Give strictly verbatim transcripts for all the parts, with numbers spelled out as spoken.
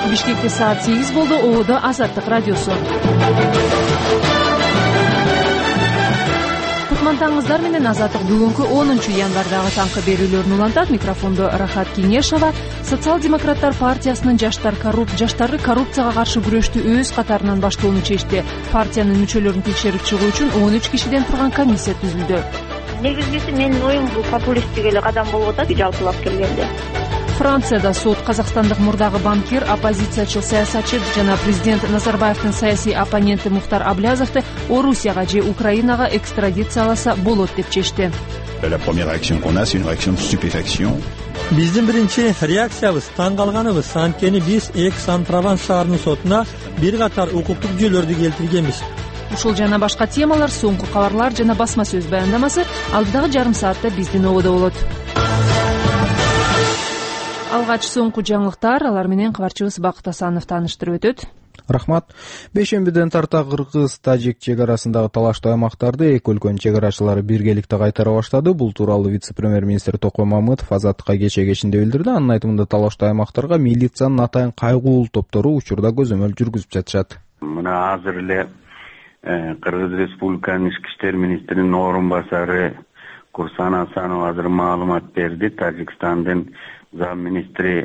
Бишкекте саат сегиз болду. Ободо Азаттык радиосу. Кутмантаңыздар менен Азаттык бүгүнкү онунчу январдагы таңкы берүүлөрүн улантат. Микрофондо Рахат Кеңешова. Социал-демократтар партиясынын жаштар корруп жаштары коррупцияга каршы күрөштү өз катарынан баштоону чечти. Партиянын мүчөлөрүн текшерип чыгуу үчүн он үч кишиден турган комиссия түзүлдү. Негизгиси менин оюм бул популисттик эле кадам болуп атат жалпылап келгенде. Францияда суд казакстандык мурдагы банкир, оппозициячыл саясатчы жана президент Назарбаевдин саясий оппоненти Мухтар Аблязовду Орусияга же Украинага экстрадицияласа болот деп чечти. La première réaction qu'on a, c'est une réaction de stupéfaction. Биздин биринчи реакциябыз таң калганыбыз, анткени биз Экс-ан-Прованс шаарынын сотуна бир катар укуктук жүйөлөрдү келтиргенбиз. Ушул жана башка темалар, соңку кабарлар жана басма сөз баяндамасы алдыдагы жарым саатта биздин ободо болот. Алгач соңку жаңылыктар, алар менен кабарчыбыз Бакыт Асанов тааныштырып өтөт. Рахмат. Бейшембиден тарта Кыргыз-Тажик чек арасындагы талаштуу аймактарды эки өлкөнүн чек арачылары биргеликте кайтара баштады. Бул тууралуу вице-премьер-министр Токой Мамытов Азаттыкка кечээ кечинде билдирди. Анын айтымында талаштуу аймактарга милициянын атайын кайгуулуу топтору учурда көзөмөл жүргүзүп жатышат. Мына азыр эле Кыргыз Республиканын ички иштер министринин орун басары Курсан Асанов азыр маалымат берди. Тажикстандын зам министри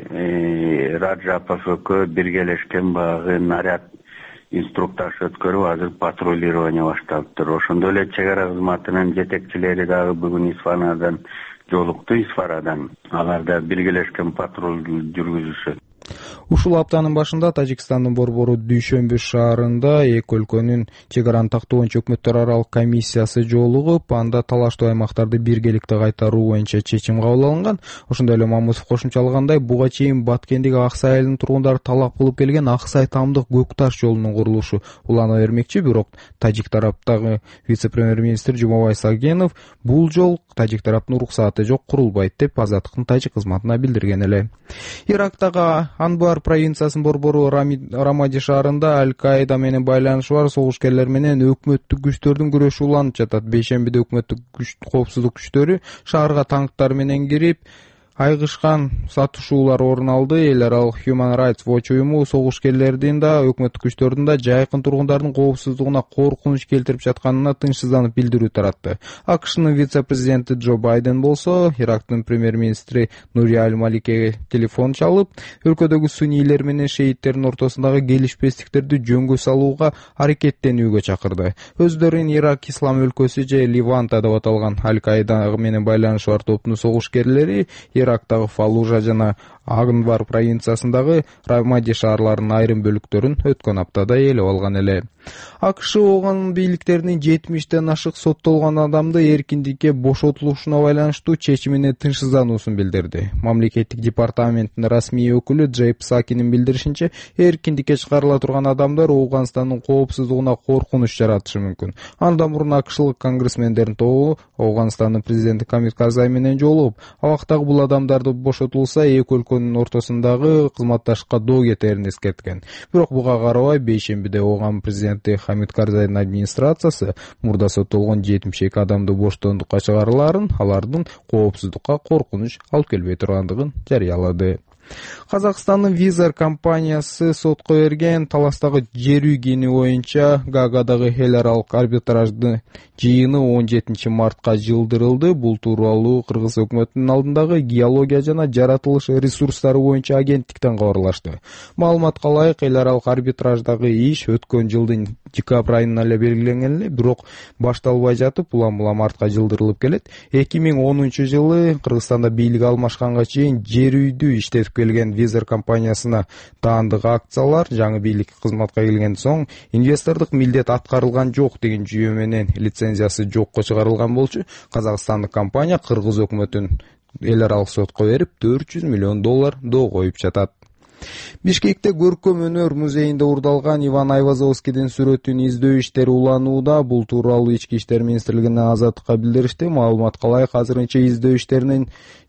Раджапов экөө биргелешкен багы наряд инструктаж өткөрүп азыр патрулирование башталыптыр. Ошондой эле чек ара кызматынын жетекчилери дагы бүгүн Исфанадан жолукту. Исфарадан алар да биргелешкен патруль жүргүзүшөт. Ушул аптанын башында Тажикстандын борбору Дүйшөмбү шаарында эки өлкөнүн чек араны тактоончу өкмөттөр аралык комиссиясы жолугуп, анда талаштуу аймактарды биргеликте кайтаруу боюнча чечим кабыл алынган. Ошондой эле Мамытов кошумчалагандай, буга чейин Баткендеги Аксай айылынын тургундары талап кылып келген Аксай Тамдык Көк Таш жолунун курулушу улана бермекчи, бирок тажик тараптагы вице-премьер-министр Жумабай Сагенов бул жол тажик тараптын уруксаты жок, курулбайт деп Азаттыктын тажик кызматына билдирген эле. Ирактагы Анбар провинциясынын борбору Рамади шаарында Аль-Каида менен байланышы бар согушкерлер менен өкмөттүк күчтөрдүн күрөшү уланып жатат. Бейшембиде өкмөттүк коопсуздук күчтөрү шаарга танктар менен кирип, айгышкан сатышуулар орун алды. Эл аралык Human Rights Watch уюму согушкерлердин да өкмөттүк күчтөрдүн да жайкын тургундардын коопсуздугуна коркунуч келтирип жатканына тынчсызданып билдирүү таратты. АКШнын вице-президенти Джо Байден болсо Ирактын премьер-министри Нури Аль-Маликеге телефон чалып, өлкөдөгү суннийлер менен шеиттердин ортосундагы келишпестиктерди жөнгө салууга аракеттенүүгө чакырды. Өздөрүн Ирак ислам өлкөсү же Ливанта деп аталган Аль-Каида менен байланышы бар топтун согушкерлери Ирактагы Фалужа жана Агнбар провинциясындагы Рамади шаарларынын айрым бөлүктөрүн өткөн аптада ээлеп алган эле. АКШ оған бийликтеринин жетимиштен ашык соттолгон адамды эркиндикке бошотулушуна байланыштуу чечимине тынчсыздануусун билдирди. Мамлекеттик департаменттин расмий өкүлү Джейп Сакинин билдиришинче, эркиндикке чыгарыла турган адамдар Ооганстандын коопсуздугуна коркунуч жаратышы мүмкүн. Андан мурун АКШлык конгрессмендердин тобу Ооганстандын президенти Хамид Карзай менен жолугуп, абактагы бул адамдарды бошотулса эки өлкөнүн ортосундагы кызматташыкка доо кетерин эскерткен. Бирок буга карабай бейшембиде Ооган президенти Хамид Карзайдын администрациясы мурда соттолгон жетимиш эки адамды боштондукка чыгарыларын, алардын коопсуздукка коркунуч алып келбей тургандыгын жарыялады. Казакстандын Визер компаниясы сотко берген таластагы жер үй кени боюнча Гаагадагы эл аралык арбитраждын жыйыны он жетинчи мартка жылдырылды. Бул тууралуу Кыргыз өкмөтүнүн алдындагы геология жана жаратылыш ресурстары боюнча агенттиктен кабарлашты. Маалыматка ылайык, эл аралык арбитраждагы иш өткөн жылдын декабрь айында эле белгиленген эле, бирок башталбай жатып, улам-улам артка жылдырылып келет. эки миң онунчу жылы Кыргызстанда бийлик алмашканга чейин жер үйдү иштетип келген Визер компаниясына таандык акциялар жаңы бийлик кызматка келген соң инвестордук милдет аткарылган жок деген жүйө менен лицензиясы жокко чыгарылган болчу. Казакстандык компания Кыргыз өкмөтүн эл аралык сотко берип төрт жүз миллион доллар доо коюп жатат. Бишкекте көркөм өнөр музейинде урдалган Иван Айвазовскийдин сүрөтүн издөө иштери уланууда. Бул тууралуу Ички иштер министрлигинин Азаттыкка билдиришти. Маалыматка ылайык, азырынча издөө иштеринин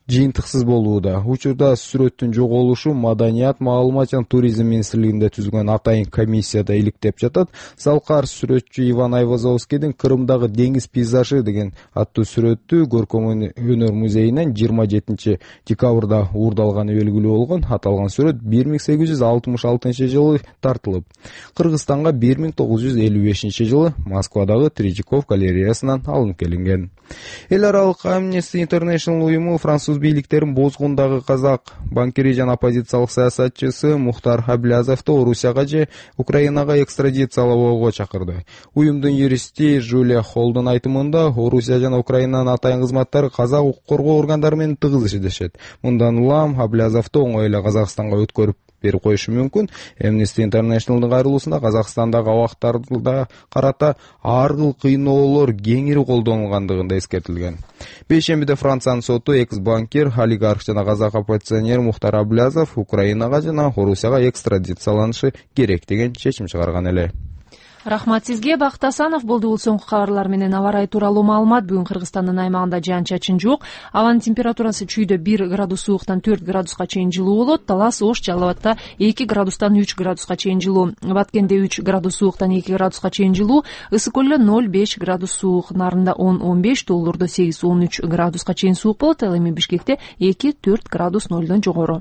жыйынтыксыз болууда. Учурда сүрөттүн жоголушу Маданият, маалымат жана туризм министрлигинде түзүлгөн атайын комиссияда иликтеп жатат. Салкар сүрөтчү Иван Айвазовскийдин «Кырымдагы деңиз пейзажы» деген аттуу сүрөттү Көркөм өнөр музейинен жыйырма жетинчи декабрда уурдалганы белгилүү болгон. Аталган сүрөт бир миң сегиз жүз алтымыш алтынчы жылы тартылып, Кыргызстанга бир миң тогуз жүз элүү бешинчи жылы Москвадагы Третьяков галереясынан алынып келинген. Эл аралык Amnesty International уюму француз бийликтерин бозгундагы казак банкири жана оппозициялык саясатчысы Мухтар Аблязовду Орусияга же Украинага экстрадициялоого чакырды. Уюмдун юристи Жулия Холдун айтымында, Орусия жана Украинанын атайын кызматтары казак укук коргоо органдары менен тыгыз иштешет. Мындан улам Аблязовду оңой эле Казакстанга өткөрүп берип коюшу мүмкүн. Amnesty International'дын кайрылуусунда Казакстандагы абактарда карата ар кыл кыйноолор кеңири колдонулгандыгында эскертилген. Бейшембиде Франциянын соту экс-банкир, олигарх жана казак оппозиционер Мухтар Аблязов Украинага жана Орусияга экстрадицияланышы керек деген чечим чыгарган эле. Рахмат сизге, Бакыт Асанов. Болду бул соңку кабарлар менен аба ырайы тууралуу маалымат. Бүгүн Кыргызстандын аймагында жаан-чачын жок. Абанын температурасы чүйдө бир градус сууктан төрт градуска чейин жылуу болот. Талас, Ош, Жалал Абадта эки градустан үч градуска чейин жылуу. Баткенде үч градус сууктан эки градуска чейин жылуу. Ысык көлдө ноль беш градус суук, Нарында он он беш, Тоолордо сегиз он үч градуска чейин суук болот. Ал эми Бишкекте эки төрт градус нолдон жогору.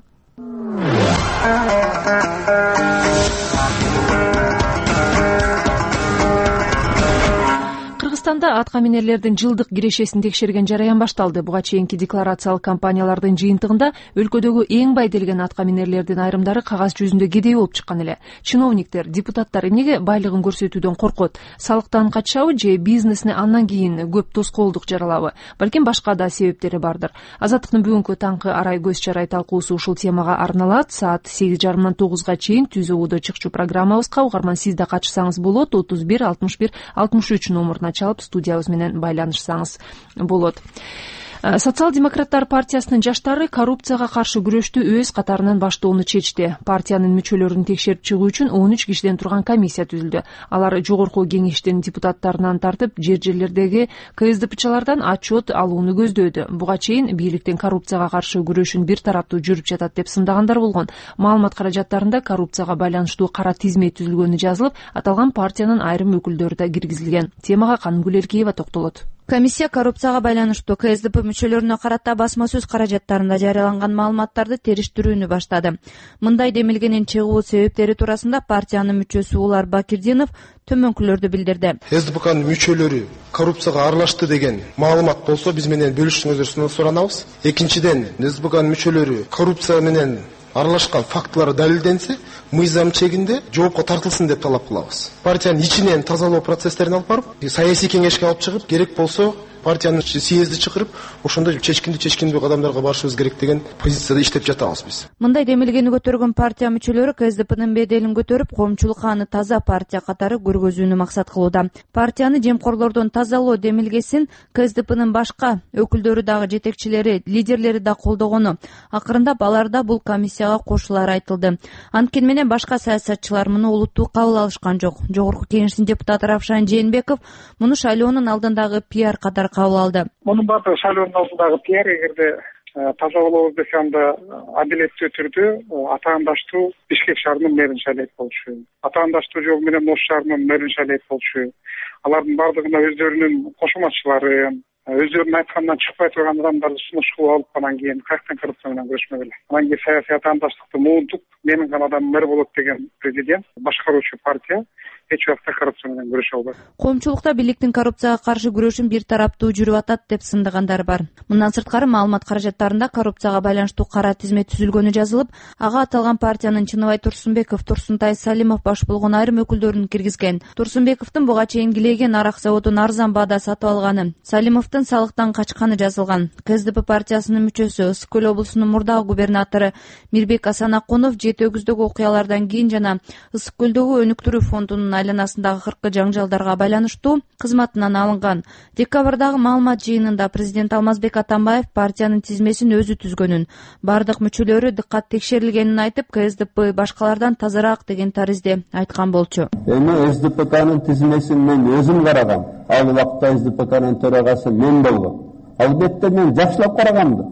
Кыргызстанда атка минерлердин жылдык кирешесин текшерген жараян башталды. Буга чейинки декларациялык кампаниялардын жыйынтыгында өлкөдөгү эң бай делген атка минерлердин айрымдары кагаз жүзүндө кедей болуп чыккан эле. Чиновниктер, депутаттар эмнеге байлыгын көрсөтүүдөн коркот? Салыктан качабы же бизнесине андан кийин көп тоскоолдук жаралабы? Балким башка да себептери бардыр. Азаттыктын бүгүнкү таңкы арай көз чарай талкуусу ушул темага арналат. Саат сегиз жарымдан тогузга чейин Түз Ободо чыкчу программабызга угарман сиз да катышсаңыз болот. отуз бир алтымыш бир алтымыш үч номуруна чалып студиябыз менен байланышсаңыз болот. Социал-демократтар партиясынын жаштары коррупцияга каршы күрөштү өз катарынан баштоону чечти. Партиянын мүчөлөрүн текшерип чыгуу үчүн он үч кишиден турган комиссия түзүлдү. Алар жогорку кеңештин депутаттарынан тартып, жер-жерлердеги КСДПчылардан отчет алууну көздөөдү. Буга чейин бийликтин коррупцияга каршы күрөшүн бир тараптуу жүрүп жатат деп сындагандар болгон. Маалымат каражаттарында коррупцияга байланыштуу кара тизме түзүлгөнү жазылып, аталган партиянын айрым өкүлдөрү да киргизилген. Темага Канымгүл Эркеева токтолот. Комиссия коррупцияга байланыштуу КСДП мүчөлөрүнө карата басма сөз каражаттарында жарыяланган маалыматтарды териштирүүнү баштады. Мындай демилгенин чыгуу себептери туурасында партиянын мүчөсү Улар Бакирдинов төмөнкүлөрдү билдирди. КСДПнын мүчөлөрү коррупцияга аралашты деген маалымат болсо биз менен бөлүшүңүздөр суранабыз. Экинчиден, КСДПнын мүчөлөрү коррупция менен аралашкан фактылары далилденсе, мыйзам чегинде жоопко тартылсын деп талап кылабыз. Партиянын ичинен тазалоо процесстерин алып барып, саясий кеңешке алып чыгып, керек болсо партиянын съезди чакырып, ошондой чечкиндүү чечкиндүү кадамдарга барышыбыз керек деген позицияда иштеп жатабыз биз. Мындай демилгени көтөргөн партия мүчөлөрү КСДПнын беделин көтөрүп, коомчулукка аны таза партия катары көргөзүүнү максат кылууда. Партияны жемкорлордон тазалоо демилгесин КСДПнын башка өкүлдөрү дагы жетекчилери, лидерлери да колдогону. Акырында алар да бул комиссияга кошулары айтылды. Анткени менен башка саясатчылар муну олуттуу кабыл алышкан жок. Жогорку кеңештин депутаты Равшан Жээнбеков муну шайлоонун алдындагы пиар катары кабыл алды. Мунун баардыгы шайлоонун алдындагы пиар. Эгерде таза болобуз десе, анда адилеттүү түрдө атаандаштуу Бишкек шаарынын мэрин шайлайт болушу, атаандаштуу жол менен Ош шаарынын мэрин шайлайт болушу, алардын баардыгына өздөрүнүн кошуматчыларын, өздөрүнүн айтканынан чыкпай турган адамдарды сунуштуу алып, анан кийин каяктан коррупция менен күрөшмөк эле. Анан кийин саясий атаандаштыкты муунтуп, менин гана адамым мэр болот деген президент, башкаруучу партия эч убакта коррупция менен күрөшө албайт. Коомчулукта бийликтин коррупцияга каршы күрөшүн бир тараптуу жүрүп атат деп сындагандар бар. Мындан сырткары маалымат каражаттарында коррупцияга байланыштуу кара тизме түзүлгөнү жазылып, ага аталган партиянын Чыныбай Турсунбеков, Турсунтай Салимов баш болгон айрым өкүлдөрүн киргизген. Турсунбековдун буга чейин Килеген арак заводун арзан баада сатып алганы, Салимовдун салыктан качканы жазылган. КСДП партиясынын мүчөсү, Ысык Көл облусунун мурдагы губернатору Мирбек Асанакунов жети өгүздөгү окуялардан кийин жана Ысык Көлдөгү өнүктүрүү фондунун айланасындагы кыркы жаңжалдарга байланыштуу кызматынан алынган. Декабрдагы маалымат жыйынында президент Алмазбек Атамбаев партиянын тизмесин өзү түзгөнүн, бардык мүчөлөрү дыккат текшерилгенин айтып, КСДП башкалардан тазараак деген таризде айткан болчу. Эми СДПКнын тизмесин мен өзүм карагам. Ал убакта СДПКнын төрагасы мен болгом. Албетте мен жакшылап караганмын.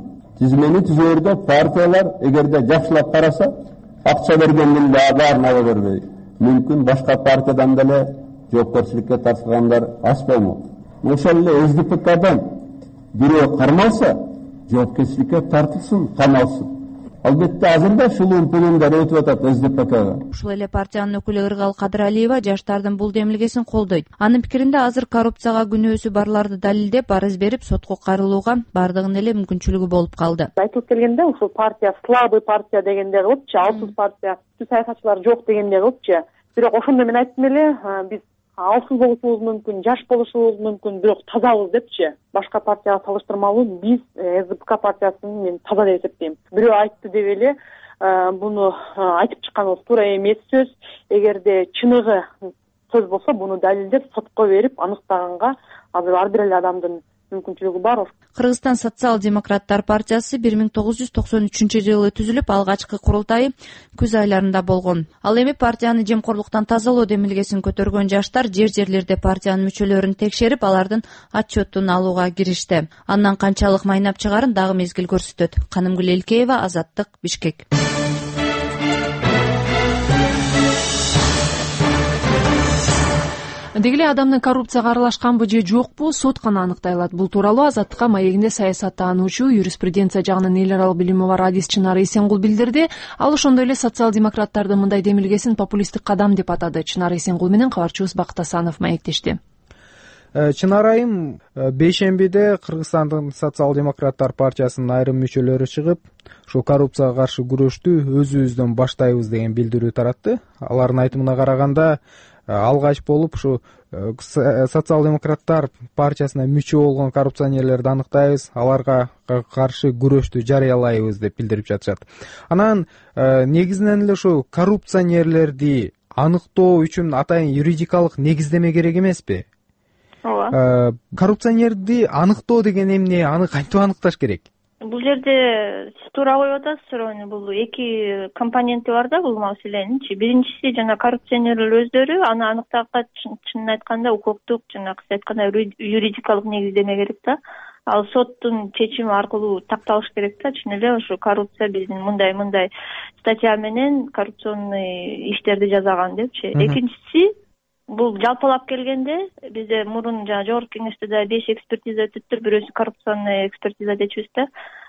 тизмени түзөөрдө партиялар эгерде жакшылап караса акча бергендин дагы баарын ала бербей мүмкүн башка партиядан деле жоопкерчиликке тартылгандар аз болмок. Ошол эле эс ди пе кадан бирөө кармалса жоопкерчиликке тартылсын, камалсын. Албетте азырда шулуун пулундар өтүп атат эс ди пе кга. Ушул эле партиянын өкүлү Ыргал Кадыралиева жаштардын бул демилгесин колдойт. Анын пикиринде азыр коррупцияга күнөөсү барларды далилдеп арыз берип сотко кайрылууга бардыгынын эле мүмкүнчүлүгү болуп калды. Айтылып келгенде ушул партия слабый партия дегендей кылыпчы, алсыз партия, саясатчылар жок дегендей кылыпчы. Бирок ошондо мен айттым эле, биз алсыз болушубуз мүмкүн, жаш болушубуз мүмкүн, бирок тазабыз депчи. Башка партияга салыштырмалуу биз эс ди пе ка партиясын мен таза деп эсептейм. Бирөө айтты деп эле буну айтып чыкканыбыз туура эмес сөз. Эгерде чыныгы сөз болсо буну далилдеп сотко берип аныктаганга азыр ар бир эле адамдын мүмкүнчүлүгү бар. Кыргызстан социал-демократтар партиясы бир миң тогуз жүз токсон үчүнчү жылы түзүлүп, алгачкы курултайы күз айларында болгон. Ал эми партияны жемкорлуктан тазалоо демилгесин көтөргөн жаштар жер-жерлерде партиянын мүчөлөрүн текшерип, алардын отчетун алууга киришти. Андан канчалык майнап чыгарын дагы мезгил көрсөтөт. Канымгүл Элкеева, Азаттык, Бишкек. Деги эле адамдын коррупцияга аралашканбы же жокпу сот гана аныктай алат. Бул тууралуу Азаттыкка маегинде саясаттануучу, юриспруденция жагынан эл аралык билими бар адис Чынар Эсенгул билдирди. Ал ошондой эле социал-демократтардын мындай демилгесин популисттик кадам деп атады. Чынар Эсенгул менен кабарчыбыз Бакыт Асанов маектешти. Чынар айым, бейшембиде Кыргызстандын социал-демократтар партиясынын айрым мүчөлөрү чыгып, ушул коррупцияга каршы күрөштү өзүбүздөн баштайбыз деген билдирүү таратты. Алардын айтымына караганда, алгач болуп ушу социал-демократтар партиясына мүчө болгон коррупционерлерди аныктайбыз, аларга каршы күрөштү жарыялайбыз деп билдирип жатышат. Анан негизинен эле ушу коррупционерлерди аныктоо үчүн атайын юридикалык негиздеме керек эмеспи? Ооба. Коррупционерди аныктоо деген эмне, аны кантип аныкташ керек? Бул жерде сиз туура коюп атасыз суроону. Бул эки компоненти бар да бул маселенинчи. Биринчиси жана коррупционерлер өздөрү, аны аныктаганга чынын айтканда укуктук, жана сиз айткандай юридикалык негиздеме керек да. Ал соттун чечими аркылуу такталыш керек да. Чын эле ушу коррупция биздин мындай мындай статья менен коррупционный иштерди жасаган депчи. Экинчиси, бул жалпылап келгенде бизде мурун жана жогорку кеңеште да беш экспертиза өтүптүр. Бирөөсү коррупционный экспертиза дечүбүз да.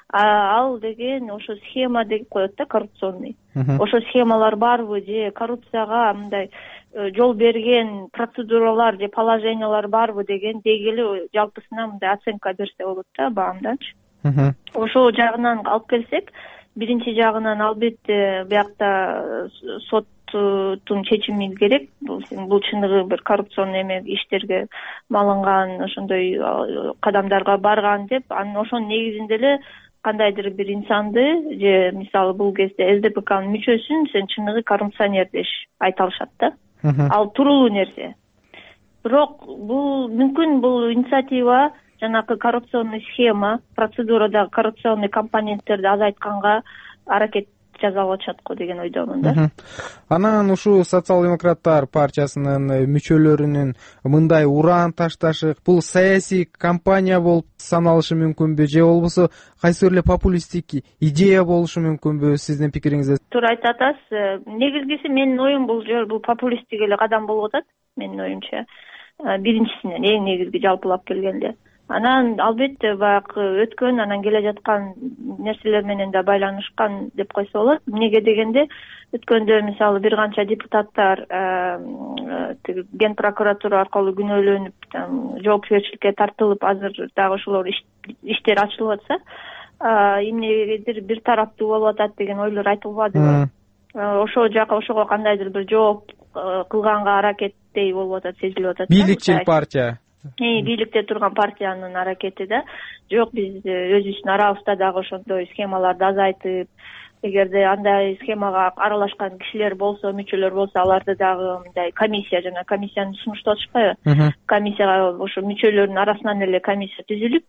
Ал деген ошо схема деп коет да, коррупционный. Ошо схемалар барбы же коррупцияга мындай жол берген процедуралар же положениялар барбы деген деги эле жалпысына мындай оценка берсе болот да, баамдачы. Ошол жагынан алып келсек, биринчи жагынан албетте биякта сот тун чечими керек. Бул чыныгы бир коррупционный эме иштерге малынган, ошондой кадамдарга барган деп, анын ошонун негизинде эле кандайдыр бир инсанды же мисалы бул кезде эс ди пе канын мүчөсүн сен чыныгы коррупционер деш айта алышат да. Ал туруулуу нерсе. Бирок бул мүмкүн бул инициатива жанакы коррупционный схема, процедурадагы коррупционный компоненттерди азайтканга аракет жасалып атышат го деген ойдомун да. Анан ушул социал-демократтар партиясынын мүчөлөрүнүн мындай ураан ташташы бул саясий кампания болуп саналышы мүмкүнбү же болбосо кайсы эле популисттик идея болушу мүмкүнбү сиздин пикириңизде? Туура айтып атасыз. Негизгиси менин оюм бул жер бул популисттик эле кадам болуп атат менин оюмча. Биринчисинен эң негизги жалпылап келгенде. Анан албетте баягы өткөн, анан келе жаткан нерселер менен да байланышкан деп койсо болот. Эмнеге дегенде, өткөндө мисалы бир канча депутаттар ген прокуратура аркылуу күнөөлөнүп, жоопкерчиликке тартылып, азыр дагы ошолор иштер ачылып атса, эмнегедир бир тараптуу болуп атат деген ойлор айтылбадыбы? Ошол жака ошого кандайдыр бир жооп кылганга аракеттей болуп атат, сезилип атат. Бийликчил партия. Бийликте турган партиянын аракети да. Жок, биз өзүбүздүн арабызда дагы ошондой схемаларды азайтып, эгерде андай схемага аралашкан кишилер болсо, мүчөлөр болсо, аларды дагы мындай комиссия жана комиссияны сунуштап атышпайбы? Комиссияга ошо мүчөлөрдүн арасынан эле комиссия түзүлүп,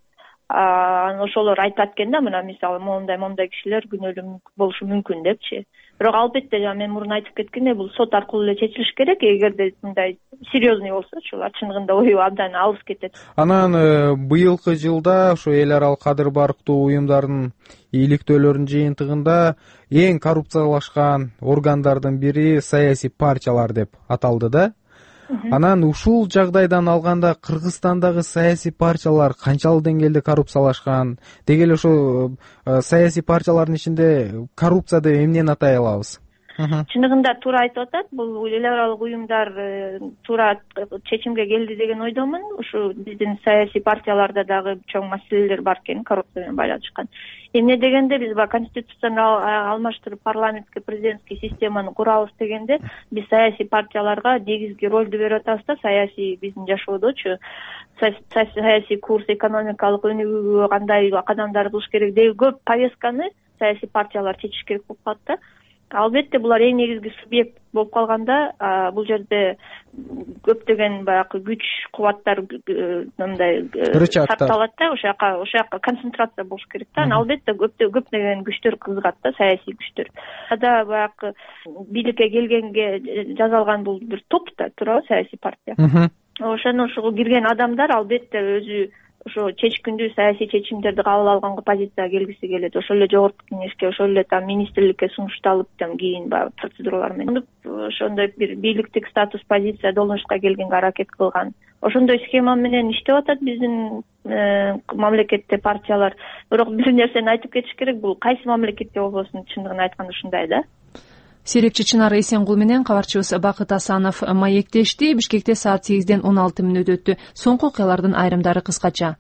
анан ошолор айтат экен да, мына мисалы моундай моундай кишилер күнөөлүү болушу мүмкүн депчи. Бирок албетте жана мен мурун айтып кеткендей, бул сот аркылуу эле чечилиш керек. Эгерде мындай серьезный болсочу, улар чыныгында ою абдан алыс кетет. Анан быйылкы жылда ошо эл аралык кадыр барктуу уюмдардын ийгиликтөөлөрүнүн жыйынтыгында эң коррупциялашкан органдардын бири саясий партиялар деп аталды да. Анан ушул жагдайдан алганда Кыргызстандагы саясий партиялар канчалык деңгээлде коррупциялашкан, деги эле ошо саясий партиялардын ичинде коррупция деп эмнени атай алабыз? Чыныгында туура айтып атат. Бул эл аралык уюмдар туура чечимге келди деген ойдомун. Ушу биздин саясий партияларда дагы чоң маселелер бар экен, коррупция менен байланышкан. Эмне дегенде биз баягы конституцияны алмаштырып парламентский президентский системаны курабыз дегенде биз саясий партияларга негизги ролду берип атабыз да, саясий биздин жашоодочу саясий курс, экономикалык өнүгүүгө кандай кадамдар кылыш керек деген көп повестканы саясий партиялар чечиш керек болуп калат да. Албетте булар эң негизги субъект болуп калганда, бул жерде көптөгөн баягы күч кубаттар мындай сакталат да, ошол жака ошол жака концентрация болуш керек да. Албетте көптөгөн күчтөр кызыгат да, саясий күчтөр. Ада баягы бийликке келгенге жазалган бул бир топ да, туурабы, саясий партия. Ошону ошого кирген адамдар албетте өзү ошо чечкиндүү саясий чечимдерди кабыл алганга позицияга келгиси келет. Ошол эле жогорку кеңешке, ошол эле там министрликке сунушталып, там кийин баягы процедуралар менен ошондой бир бийликтик статус, позиция должностка келгенге аракет кылган. Ошондой схема менен иштеп атат биздин мамлекетте партиялар. Бирок бир нерсени айтып кетиш керек, бул кайсы мамлекетте болбосун, чындыгын айтканда ушундай да. Серепчи Чынар Эсенгул менен кабарчыбыз Бакыт Асанов маектешти. Бишкекте саат сегизден он алты мүнөт өттү. Соңку окуялардын айрымдары кыскача.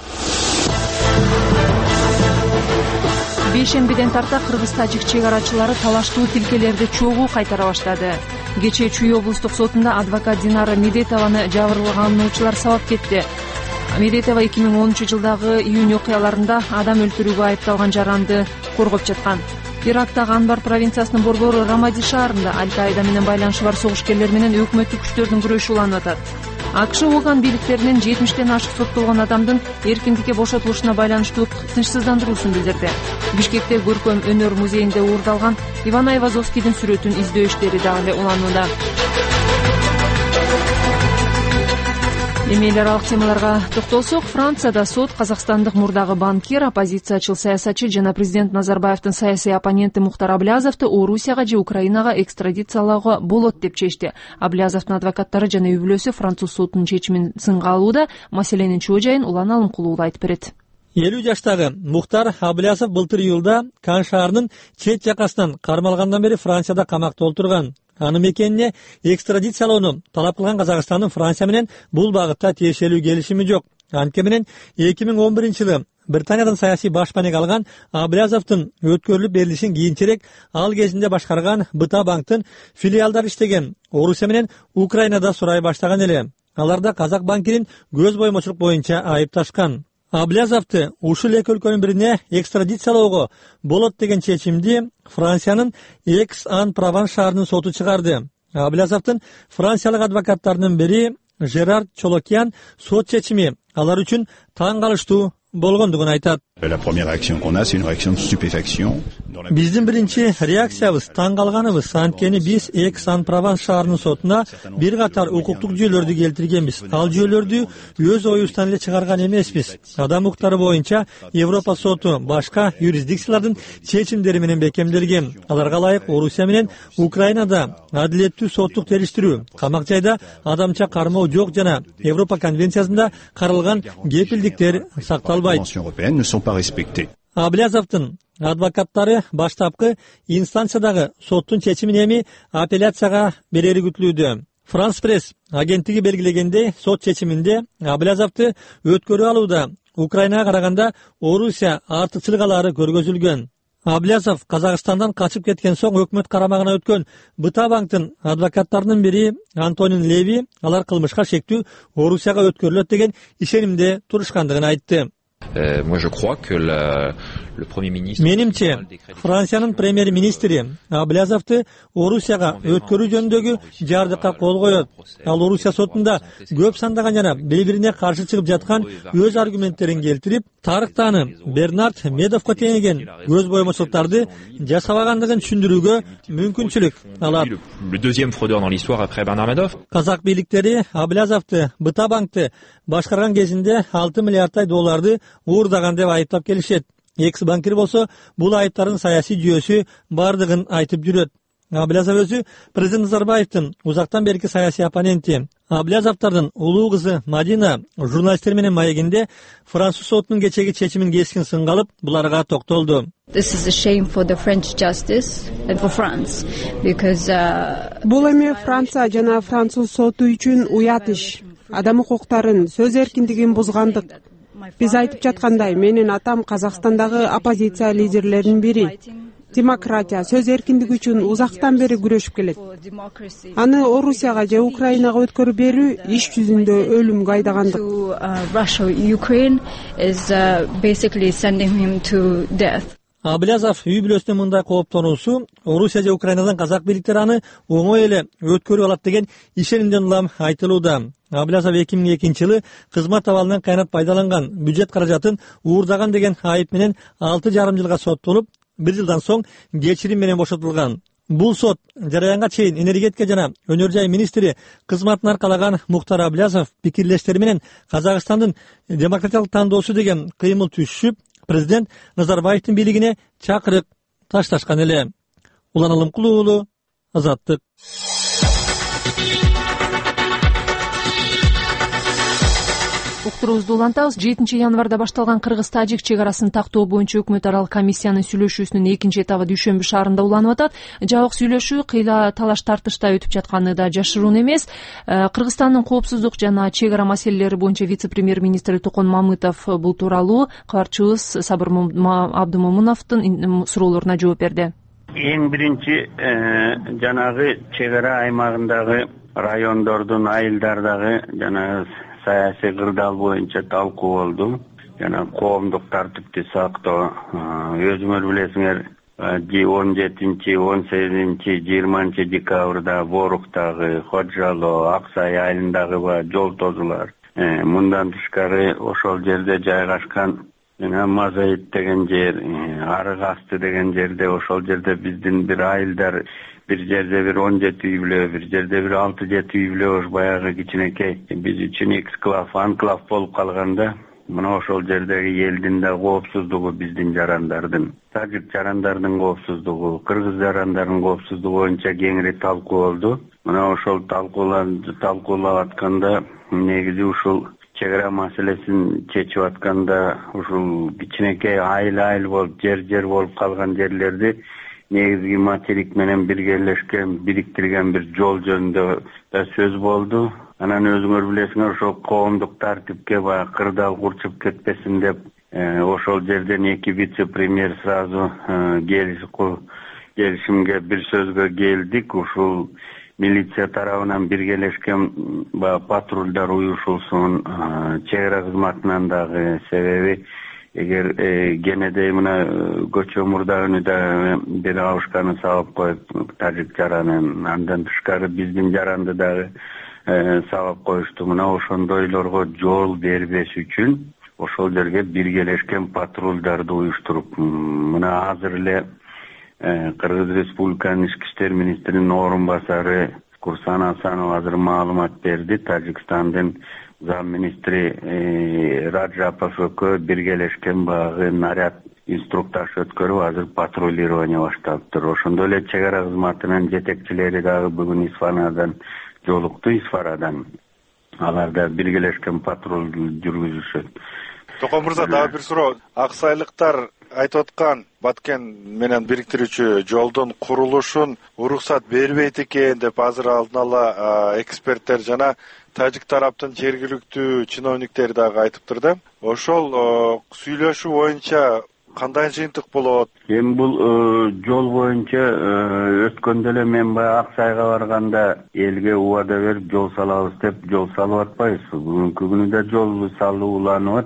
Бейшембиден тарта кыргыз-тажик чек-арачылары талаштуу тилкелерди чогуу кайтара баштады. Кечээ Чүй облустук сотунда адвокат Динара Медетованы жабырлануучулар сабап кетти. Медетова эки миң онунчу жылдагы июнь окуяларында адам өлтүрүүгө айыпталган жаранды коргоп жаткан. Ирактагы Анбар провинциясынын борбору Рамади шаарында Аль-Каида менен байланышы бар согушкерлер менен өкмөттүк күчтөрдүн күрөшү уланып атат. АКШ Ооган бийликтеринин жетимиштен ашык соттолгон адамдын эркиндикке бошотулушуна байланыштуу тынчсыздандыруусун билдирди. Бишкекте көркөм өнөр музейинде уурдалган Иван Айвазовскийдин сүрөтүн издөө иштери дагы эле уланууда. Эми эл аралык темаларга токтолсок, Францияда сот казакстандык мурдагы банкир, оппозициячыл саясатчы жана президент Назарбаевдин саясий оппоненти Мухтар Аблязовду Орусияга же Украинага экстрадициялоого болот деп чечти. Аблязовдун адвокаттары жана үй бүлөсү француз сотунун чечимин сынга алууда. Маселенин чоо жайын Улан Алымкулуу айтып берет. элүү жаштагы Мухтар Аблязов былтыр июлда Кан шаарынын чет жакасынан кармалгандан бери Францияда камакта отурган. Аны мекенине экстрадициялоону талап кылган Казакстандын Франция менен бул багытта тиешелүү келишими жок. Анткени менен эки миң он биринчи жылы Британиядан саясий башпанек алган Аблязовдун өткөрүлүп берилишин кийинчерээк ал кезинде башкарган Быта банктын филиалдары иштеген Орусия менен Украинада сурай баштаган эле. Аларда казак банкирин көз боймочулук боюнча айыпташкан. Аблязовду ушул эки өлкөнүн бирине экстрадициялоого болот деген чечимди Франциянын Экс-Ан-Прованс шаарынын соту чыгарды. Аблязовдун франциялык адвокаттарынын бири Жерар Чолокян сот чечими алар үчүн таң калыштуу болгондугун айтат. La première réaction qu'on a, c'est une réaction de stupéfaction. Биздин биринчи реакциябыз таң калганыбыз, анткени биз Экс-Ан-Прованс шаарынын сотуна бир катар укуктук жүйөлөрдү келтиргенбиз. Ал жүйөлөрдү өз оюбуздан эле чыгарган эмеспиз. Адам укуктары боюнча Европа соту башка юрисдикциялардын чечимдери менен бекемделген. Аларга ылайык Орусия менен Украинада адилеттүү соттук териштирүү, камак жайда адамча кармоо жок жана Европа конвенциясында каралган кепилдиктер сакталбайт. Аблязовдун адвокаттары баштапкы инстанциядагы соттун чечимин эми апелляцияга берери күтүлүүдө. Франс пресс агенттиги белгилегендей, сот чечиминде Аблязовду өткөрүп алууда Украинага караганда Орусия артыкчылык көргөзүлгөн. Аблязов Казакстандан качып кеткен соң өкмөт карамагына өткөн Быта банктын адвокаттарынын бири Антонин Леви алар кылмышка шектүү Орусияга өткөрүлөт деген ишенимде турушкандыгын айтты. Euh, moi, je crois que la, Менимче, Франциянын премьер-министри Аблязовду Орусияга өткөрүү жөнүндөгү жардыкка кол коет. Ал Орусия сотунда көп сандаган жана бири-бирине каршы чыгып жаткан өз аргументтерин келтирип, тарыктаны Бернард Медовго теңеген көз боймочулуктарды жасабагандыгын түшүндүрүүгө мүмкүнчүлүк алат. Казак бийликтери Аблязовду Быта банкты башкарган кезинде алты миллиардтай долларды уурдаган деп айыптап келишет. Экс-банкир болсо бул айыптардын саясий жүйөсү бардыгын айтып жүрөт. Аблязов өзү президент Назарбаевдин узактан берки саясий оппоненти. Аблязовдордун улуу кызы Мадина журналисттер менен маегинде француз сотунун кечеги чечимин кескин сынга алып, буларга токтолду. Бул эми Франция жана француз соту үчүн уят иш. Адам укуктарын, сөз эркиндигин бузгандык. Биз айтып жаткандай, менин атам Казакстандагы оппозиция лидерлеринин бири. Демократия, сөз эркиндиги үчүн узактан бери күрөшүп келет. Аны Орусияга же Украинага өткөрүп берүү иш жүзүндө өлүмгө айдагандык. Аблязов үй бүлөсүнүн мындай кооптонуусу Орусия же Украинадан казак бийликтери аны оңой эле өткөрүп алат деген ишенимден улам айтылууда. Аблязов эки миң экинчи жылы кызмат абалынан кайнап пайдаланган бюджет каражатын уурдаган деген айып менен алты жарым жылга соттолуп, бир жылдан соң кечирим менен бошотулган. Бул сот жараянга чейин энергетика жана өнөр жай министри кызматын аркалаган Мухтар Аблязов пикирлештери менен Казакстандын демократиялык тандоосу деген кыймыл түшүп, президент Назарбаевдин бийлигине чакырык ташташкан эле. Улан Алымкулуу уулу, Азаттык. Уктуруубузду улантабыз. жетинчи январда башталган кыргыз-тажик чек арасын тактоо боюнча өкмөт аралык комиссиянын сүйлөшүүсүнүн экинчи этабы дүйшөмбү шаарында уланып атат. Жабык сүйлөшүү кыйла талаш тартышта өтүп жатканы да жашыруун эмес. Кыргызстандын коопсуздук жана чек ара маселелери боюнча вице-премьер-министри Токон Мамытов бул тууралуу кабарчыбыз Сабыр Абдымомуновдун суроолоруна жооп берди. Эң биринчи жанагы чек ара аймагындагы райондордун, айылдардагы жана саясий кырдаал боюнча талкуу болду. Жана коомдук тартипти сактоо, өзүңөр билесиңер, он жетинчи, он сегизинчи, жыйырманчы декабрда Боруктагы, Ходжало, Аксай айылындагы жол тозулар. Мындан тышкары ошол жерде жайгашкан жана Мазаит деген жер, Арык асты деген жерде, ошол жерде биздин бир айылдар, бир жерде бир он жети үй бүлө, бир жерде бир алты жети үй бүлө, баягы кичинекей биз үчүн эксклав, анклав болуп калганда, мына ошол жердеги элдин да коопсуздугу, биздин жарандардын, тажик жарандардын коопсуздугу, кыргыз жарандардын коопсуздугу боюнча кеңири талкуу болду. Мына ошол талкуулап атканда, негизи ушул чек ара маселесин чечип атканда, ушул кичинекей айыл-айыл болуп, жер-жер болуп калган жерлерди негизги материк менен биргелешкен, бириктирген бир жол жөнүндө да сөз болду. Анан өзүңөр билесиңер, ошол коомдук тартипке баягы кырдаал курчуп кетпесин деп, ошол жерден эки вице-премьер сразу келишимге, бир сөзгө келдик. Ушул милиция тарабынан биргелешкен патрулдар уюшулсун, чек ара кызматынан дагы, себеби эгер кенедей мына көчө мурдагыны да бир абышканы сабап коюп тажик жаранын, андан тышкары биздин жаранды дагы сабап коюшту. Мына ошондойлорго жол бербеш үчүн ошол жерге биргелешкен патрулдарды уюштуруп, мына азыр эле Кыргыз Республиканын ички иштер министринин орун басары Курсана Асанова азыр маалымат берди. Тажикстандын зам министри Раджапов экөө биргелешкен багы наряд инструктаж өткөрүп, азыр патрулирование башталыптыр. Ошондой эле чек ара кызматынын жетекчилери дагы бүгүн Исфанадан жолукту, Исфарадан. Алар да биргелешкен патруль жүргүзүшөт. Токон мырза, дагы бир суроо. Аксайлыктар айтып аткан Баткен менен бириктирүүчү жолдун курулушун уруксат бербейт экен деп азыр алдын ала эксперттер жана тажик тараптын жергиликтүү чиновниктери дагы айтыптыр да. Ошол сүйлөшүү боюнча кандай жыйынтык болот? Эми бул жол боюнча өткөндө эле мен баягы Аксайга барганда элге убада берип жол салабыз деп жол салып атпайбыз. Бүгүнкү күнү да жол салуу уланып атат.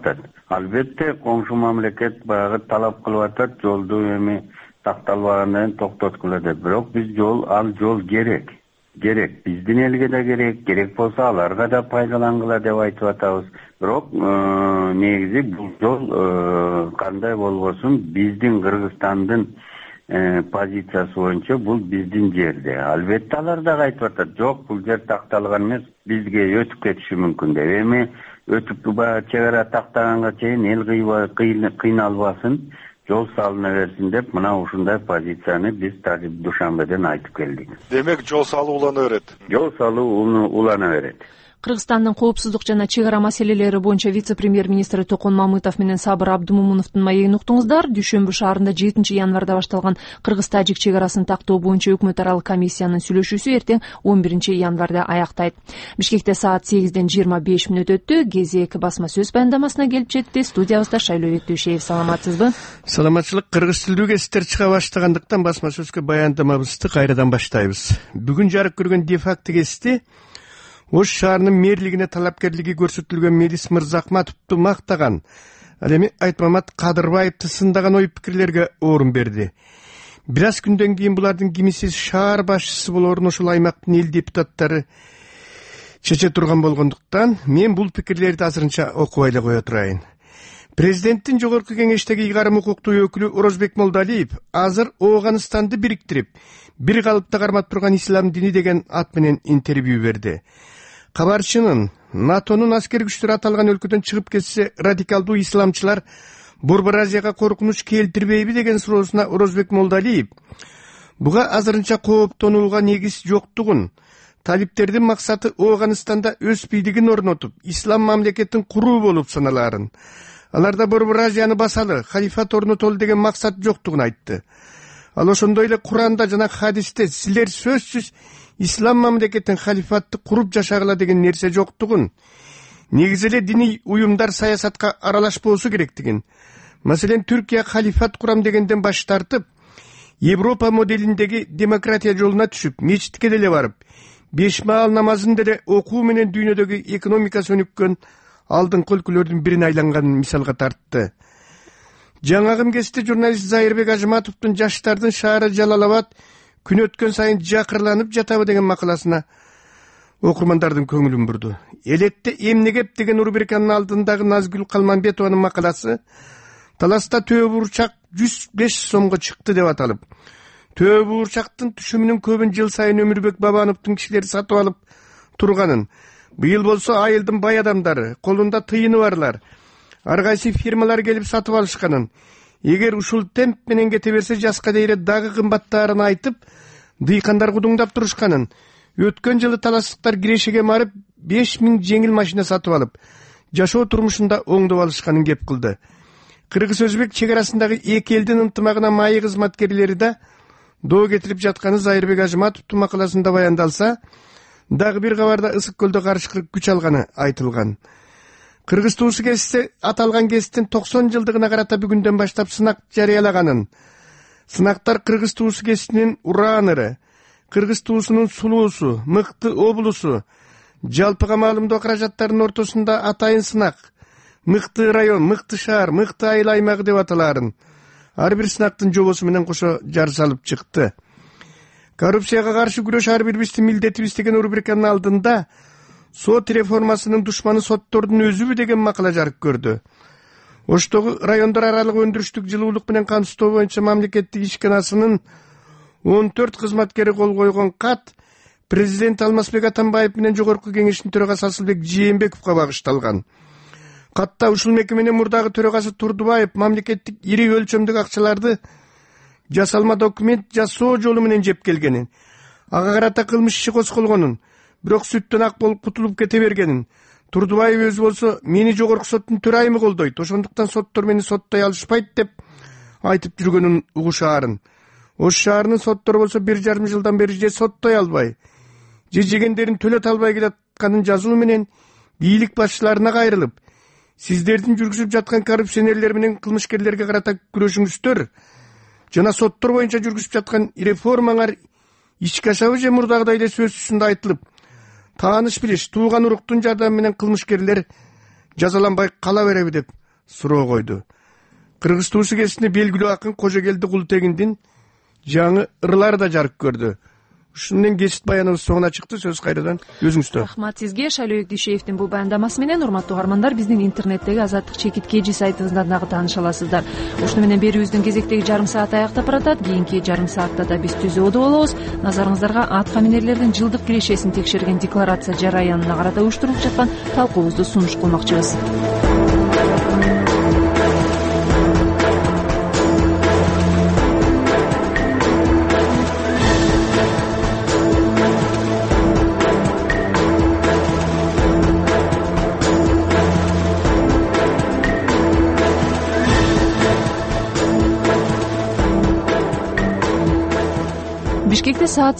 Албетте коңшу мамлекет баягы талап кылып атат, жолду эми такталбагандан токтоткула деп. Бирок биз жол ал жол керек. Керек. Биздин элге да керек, керек болсо аларга да пайдалангыла деп айтып атабыз. Бирок негизи бул жол кандай болбосун биздин Кыргызстандын позициясы боюнча бул биздин жерде. Албетте алар да айтып атат, жок бул жер такталган эмес, бизге өтүп кетиши мүмкүн деп. Эми өтүп баягы чек ара тактаганга чейин эл кыйналбасын, жол салына берсин деп мына ушундай позицияны биз Душанбеден айтып келдик. Демек жол салуу улана берет. Жол салуу улана берет. Кыргызстандын коопсуздук жана чек ара маселелери боюнча вице-премьер-министри Токон Мамытов менен Сабыр Абдумумуновдун маегин уктуңуздар. Дүйшөмбү шаарында жетинчи январда башталган Кыргыз-Тажик чек арасын тактоо боюнча өкмөт аралык комиссиянын сүйлөшүүсү эртең он биринчи январда аяктайт. Бишкекте саат сегизден жыйырма беш мүнөт өттү. Кезек басма сөз баяндамасына келип жетти. Студиябызда Шайлообек Дүйшеев. Саламатсызбы? Саламатчылык. Кыргыз тилдүү кесиптер чыга баштагандыктан басма сөзгө баяндамабызды кайрадан баштайбыз. Бүгүн жарык көргөн де-факто кести Ош шаарынын мэрлигине талапкерлиги көрсөтүлгөн Мелис Мырзахматовду мактаган, ал эми Айтмамат Кадырбаевди сындаган ой пикирлерге орун берди. Бир аз күндөн кийин булардын кимиси шаар башчысы болоорун ошол аймактын эл депутаттары чече турган болгондуктан мен бул пикирлерди азырынча окубай эле кое турайын. Президенттин жогорку кеңештеги ыйгарым укуктуу өкүлү Орозбек Молдалиев азыр Ооганстанды бириктирип, бир калыпта кармап турган ислам дини деген ат менен интервью берди. Кабарчынын НАТОнун аскер күчтөрү аталган өлкөдөн чыгып кетсе, радикалдуу исламчылар Борбор Азияга коркунуч келтирбейби деген суроосуна Орозбек Молдалиев буга азырынча кооптонууга негиз жоктугун, талиптердин максаты Ооганстанда өз бийлигин орнотуп, ислам мамлекетин куруу болуп саналаарын, аларда Борбор Азияны басалы, халифат орнотолу деген максат жоктугун айтты. Ал ошондой эле Куранда жана хадисте силер сөзсүз ислам мамлекетин халифатты куруп жашагыла деген нерсе жоктугун, негизи эле диний уюмдар саясатка аралашпоосу керектигин, маселен Түркия халифат курам дегенден баш тартып, Европа моделиндеги демократия жолуна түшүп, мечитке деле барып, беш маал намазын деле окуу менен дүйнөдөгү экономика сөнүккөн алдыңкы өлкөлөрдүн бирине айланганын мисалга тартты. Жаңагы кесте журналист Зайырбек Ажыматовдун жаштардын шаары Жалал-Абад күн өткөн сайын жакырланып жатабы деген макаласына окурмандардын көңүлүн бурду. Элетте эмнегеп деген рубриканын алдындагы Назгүл Калманбетованын макаласы таласта төбө бурчак жүз беш сомго чыкты деп аталып, төбө бурчактын түшүмүнүн көбүн жыл сайын Өмүрбек Бабановдун кишилери сатып алып турганын, быйыл болсо айылдын бай адамдары, колунда тыйыны барлар, ар кайсы фирмалар келип сатып алышканын, эгер ушул темп менен кете берсе жазга дейре дагы кымбаттаарын айтып, дыйкандар кудуңдап турушканын, өткөн жылы таластыктар кирешеге барып беш миң жеңил машина сатып алып, жашоо турмушунда оңдоп алышканын кеп кылды. Кыргыз-Өзбек чек арасындагы эки элдин ынтымагына майы кызматкерлери да доо кетирип жатканы Зайырбек Ажыматовдун макаласында баяндалса, дагы бир кабарда Ысык көлдө карышкы күч алганы айтылган. Кыргыз туусу кесте аталган кесттин токсон жылдыгына карата бүгүндөн баштап сынак жарыялаганын, сынактар Кыргыз туусу кестинин урааныры, Кыргыз туусунун сулуусу, мыкты облусу, жалпыга маалымдоо каражаттарынын ортосунда атайын сынак, мыкты район, мыкты шаар, мыкты айыл аймагы деп аталаарын ар бир сынактын жобосу менен кошо жар салып чыкты. Коррупцияга каршы күрөш ар бир биздин милдетибиз деген рубриканын алдында сот реформасынын душманы соттордун өзүбү деген макала жарык көрдү. Оштогу райондор аралык өндүрүштүк жылуулук менен камсыздоо боюнча мамлекеттик ишканасынын он төрт кызматкери кол койгон кат президент Алмазбек Атамбаев менен жогорку кеңештин төрагасы Асылбек Жээнбековго багышталган. Катта ушул мекеменин мурдагы төрагасы Турдубаев мамлекеттик ири өлчөмдүк акчаларды жасалма документ жасоо жолу менен жеп келгенин, ага карата кылмыш иши козголгонун, бирок сүттөн ак болуп кутулуп кете бергенин, Турдубаев өзү болсо мени жогорку соттун төрайымы колдойт, ошондуктан соттор мени соттой алышпайт деп айтып жүргөнүн угушаарын. Ош шаарынын соттору болсо бир жарым жылдан бери же соттой албай, же жегендерин төлөт албай келатканын жазуу менен бийлик башчыларына кайрылып, сиздердин жүргүзүп жаткан коррупционерлер менен кылмышкерлерге карата күрөшүңүздөр жана соттор боюнча жүргүзүп жаткан реформаңар ички ашабы же мурдагыдай эле сөз үстүндө айтылып, тааныш билиш, тууган уруктун жардамы менен кылмышкерлер жазаланбай кала береби деп суроо койду. Кыргыз туусу кесине белгилүү акын Кожогелди Култегиндин жаңы ырлары да жарык көрдү. Ушуну менен кесип баяныбыз соңуна чыкты. Сөз кайрадан өзүңүздө. Рахмат сизге. Шайлообек Дүйшеевдин бул баяндамасы менен урматтуу угармандар, биздин интернеттеги Азаттык чекит кежи сайтыбыздан дагы тааныша аласыздар. Ушуну менен берүүбүздүн кезектеги жарым сааты аяктап баратат. Кийинки жарым саатта да биз түзөөдө болобуз. Назарыңыздарга атка минерлердин жылдык кирешесин текшерген декларация жараянына карата уюштурулуп жаткан талкуубузду сунуш кылмакчыбыз. Бишкекте саат